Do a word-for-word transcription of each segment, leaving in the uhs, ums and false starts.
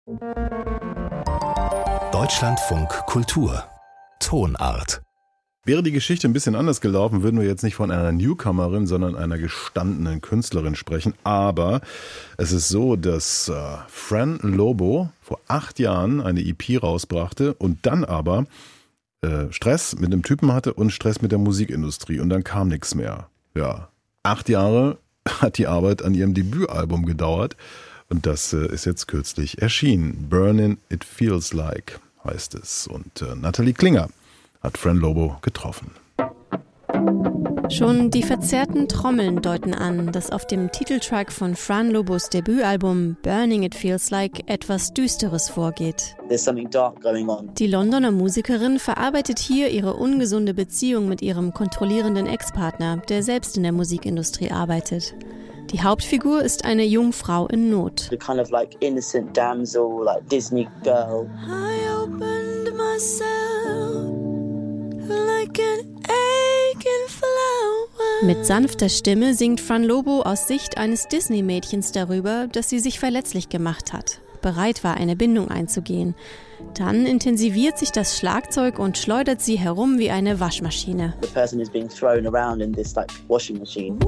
Deutschlandfunk Kultur Tonart. Wäre die Geschichte ein bisschen anders gelaufen, würden wir jetzt nicht von einer Newcomerin, sondern einer gestandenen Künstlerin sprechen. Aber es ist so, dass äh, Fran Lobo vor acht Jahren eine E P rausbrachte und dann aber äh, Stress mit einem Typen hatte und Stress mit der Musikindustrie. Und dann kam nichts mehr. Ja, acht Jahre hat die Arbeit an ihrem Debütalbum gedauert. Und das äh, ist jetzt kürzlich erschienen. Burning It Feels Like heißt es. Und äh, Nathalie Klinger hat Fran Lobo getroffen. Schon die verzerrten Trommeln deuten an, dass auf dem Titeltrack von Fran Lobos Debütalbum Burning It Feels Like etwas Düsteres vorgeht. Die Londoner Musikerin verarbeitet hier ihre ungesunde Beziehung mit ihrem kontrollierenden Ex-Partner, der selbst in der Musikindustrie arbeitet. Die Hauptfigur ist eine Jungfrau in Not. The kind of like innocent damsel, like Disney girl. I opened myself like an aching flower. Mit sanfter Stimme singt Fran Lobo aus Sicht eines Disney-Mädchens darüber, dass sie sich verletzlich gemacht hat, bereit war, eine Bindung einzugehen. Dann intensiviert sich das Schlagzeug und schleudert sie herum wie eine Waschmaschine. The person is being thrown around in this like washing machine.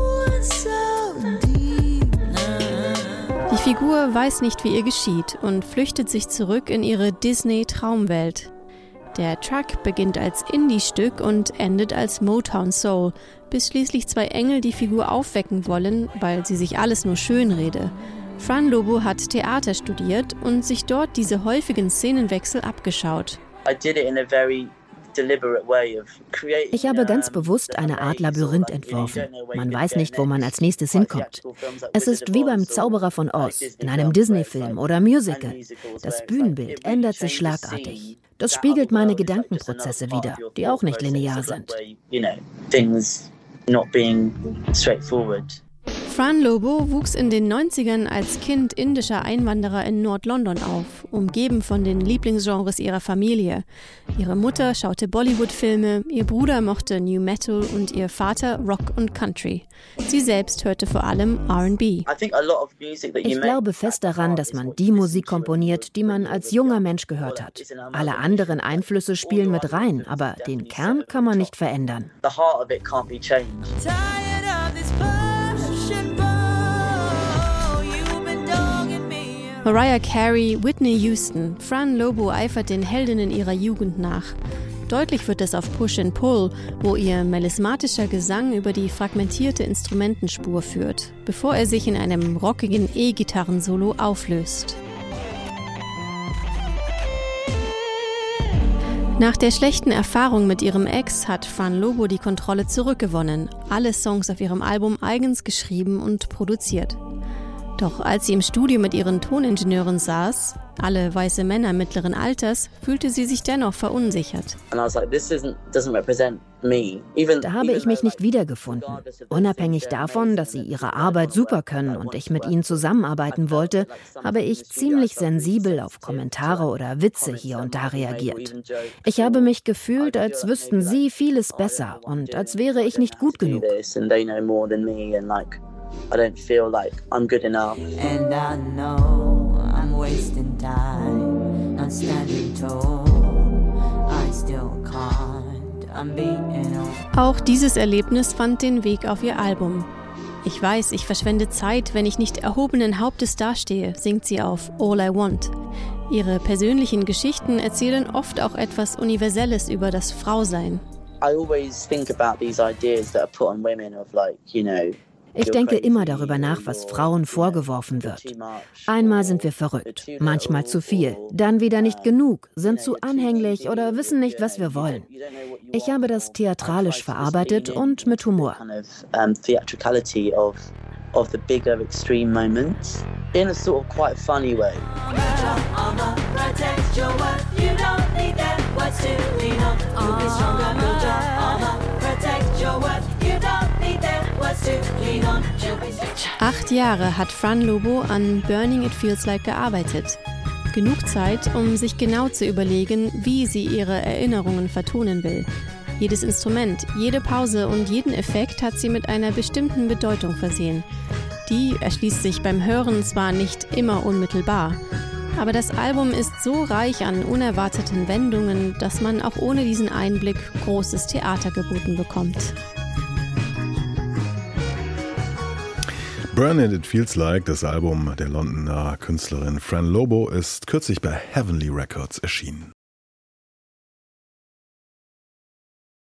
Die Figur weiß nicht, wie ihr geschieht und flüchtet sich zurück in ihre Disney-Traumwelt. Der Track beginnt als Indie-Stück und endet als Motown Soul, bis schließlich zwei Engel die Figur aufwecken wollen, weil sie sich alles nur schönrede. Fran Lobo hat Theater studiert und sich dort diese häufigen Szenenwechsel abgeschaut. Ich habe ganz bewusst eine Art Labyrinth entworfen. Man weiß nicht, wo man als nächstes hinkommt. Es ist wie beim Zauberer von Oz, in einem Disney-Film oder Musical. Das Bühnenbild ändert sich schlagartig. Das spiegelt meine Gedankenprozesse wider, die auch nicht linear sind. Fran Lobo wuchs in den neunzigern als Kind indischer Einwanderer in Nord-London auf, umgeben von den Lieblingsgenres ihrer Familie. Ihre Mutter schaute Bollywood-Filme, ihr Bruder mochte New Metal und ihr Vater Rock und Country. Sie selbst hörte vor allem R and B. Ich glaube fest daran, dass man die Musik komponiert, die man als junger Mensch gehört hat. Alle anderen Einflüsse spielen mit rein, aber den Kern kann man nicht verändern. Mariah Carey, Whitney Houston, Fran Lobo eifert den Heldinnen ihrer Jugend nach. Deutlich wird es auf Push and Pull, wo ihr melismatischer Gesang über die fragmentierte Instrumentenspur führt, bevor er sich in einem rockigen E-Gitarrensolo auflöst. Nach der schlechten Erfahrung mit ihrem Ex hat Fran Lobo die Kontrolle zurückgewonnen, alle Songs auf ihrem Album eigens geschrieben und produziert. Doch als sie im Studio mit ihren Toningenieuren saß, alle weiße Männer mittleren Alters, fühlte sie sich dennoch verunsichert. Da habe ich mich nicht wiedergefunden. Unabhängig davon, dass sie ihre Arbeit super können und ich mit ihnen zusammenarbeiten wollte, habe ich ziemlich sensibel auf Kommentare oder Witze hier und da reagiert. Ich habe mich gefühlt, als wüssten sie vieles besser und als wäre ich nicht gut genug. I don't feel like I'm good enough. And I know I'm wasting time, not standing tall. I still can't, I'm beating up. Auch dieses Erlebnis fand den Weg auf ihr Album. Ich weiß, ich verschwende Zeit, wenn ich nicht erhobenen Hauptes dastehe, singt sie auf All I Want. Ihre persönlichen Geschichten erzählen oft auch etwas Universelles über das Frausein. I always think about these ideas that are put on women of like, you know, ich denke immer darüber nach, was Frauen vorgeworfen wird. Einmal sind wir verrückt, manchmal zu viel, dann wieder nicht genug, sind zu anhänglich oder wissen nicht, was wir wollen. Ich habe das theatralisch verarbeitet und mit Humor. Of the bigger extreme moments in a sort of quite funny way. Acht Jahre hat Fran Lobo an Burning It Feels Like gearbeitet. Genug Zeit, um sich genau zu überlegen, wie sie ihre Erinnerungen vertonen will. Jedes Instrument, jede Pause und jeden Effekt hat sie mit einer bestimmten Bedeutung versehen. Die erschließt sich beim Hören zwar nicht immer unmittelbar. Aber das Album ist so reich an unerwarteten Wendungen, dass man auch ohne diesen Einblick großes Theater geboten bekommt. Burn It, It Feels Like, das Album der Londoner Künstlerin Fran Lobo, ist kürzlich bei Heavenly Records erschienen.